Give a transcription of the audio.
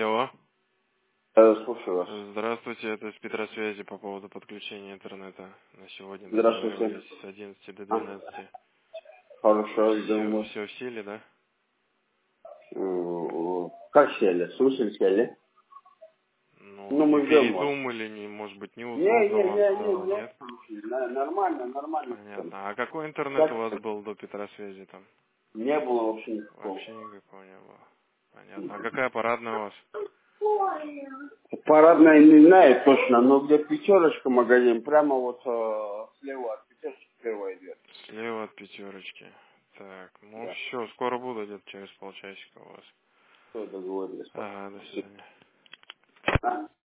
Алло. Слушаю вас. Здравствуйте, это с Петросвязи по поводу подключения интернета. На сегодня Здравствуйте. договаривались с 11 до 12. Хорошо, ждем вас. Все в силе, да? Как сели? В смысле сели? Ну, Ну, не мы ждем вас. передумали, может быть, неудобно вам стало, Не. нет? Нормально. Понятно. А какой интернет у вас Как? был до Петросвязи там? Не было вообще никакого. Вообще никакого не было. Понятно. А какая парадная у вас? Парадная не знаю точно, но где пятерочка магазин, прямо вот слева от пятерочки слева идет. Слева от пятерочки. Так, ну Да. все, скоро буду, где-то через полчасика у вас. Все, договорились. Ага, до свидания. А?